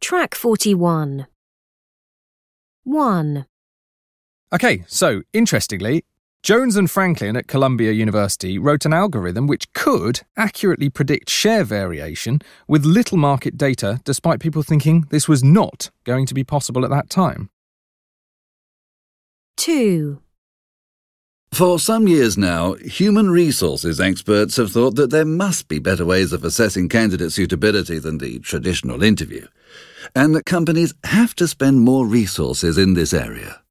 Track 41. 1. OK, so, interestingly, Jones and Franklin at Columbia University wrote an algorithm which could accurately predict share variation with little market data, despite people thinking this was not going to be possible at that time. 2. For some years now, human resources experts have thought that there must be better ways of assessing candidate suitability than the traditional interview, and that companies have to spend more resources in this area.